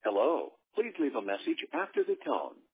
Hello. Please leave a message after the tone.